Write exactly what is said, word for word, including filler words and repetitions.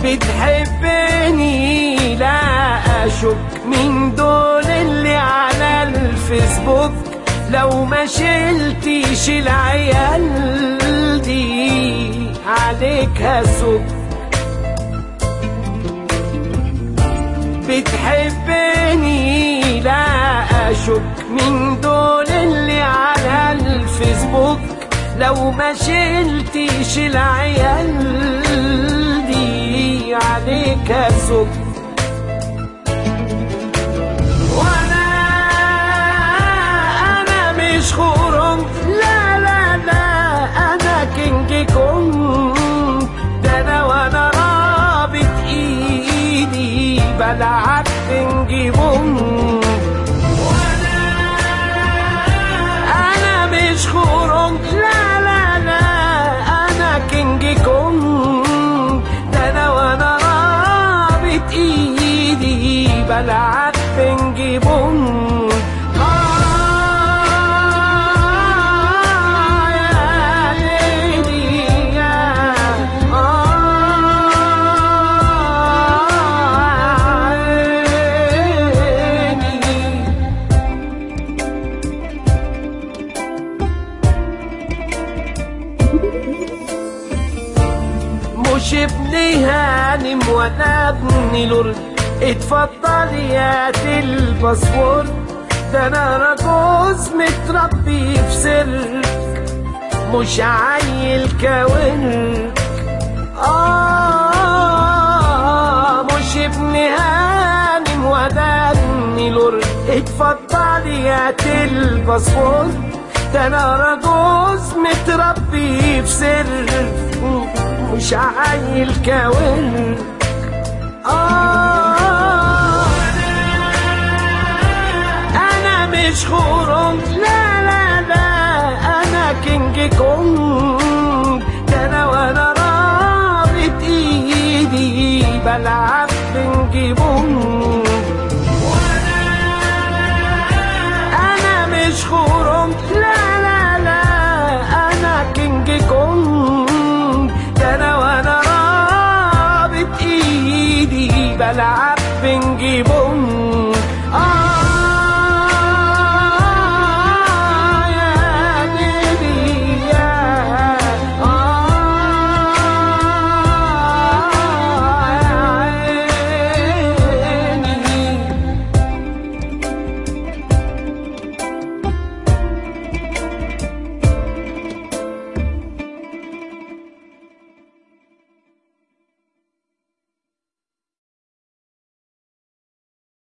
بتحبني لا أشك، من دول اللي على الفيسبوك لو ما شلتيش العيال دي عليك هسك. بتحبني لا أشك، من دول اللي على الفيسبوك لو ما شلتيش العيال دي عليك هسك. وانا انا مش خرم، لا لا لا انا كينج كونج، ده انا وانا رابط ايدي بلعب بينج بونج. وانا انا مش خرم، لا لا لا انا كينج كونج، ده انا وانا رابط ايدي بلعب بينج بونج. مش ابني هانم ولا ابني لورد، اتفضل يا الباسبور، ده انا راجوز متربي في سرك مش عيل كاونك. آه مش ابني هانم ولا ابني لورد، اتفضل يا الباسبور، ده انا راجوز متربي في سرك مش عيل كاونك. آه أنا مش خرم، لا لا لا أنا كينج كونج، ده أنا وأنا رابط إيدي بلعب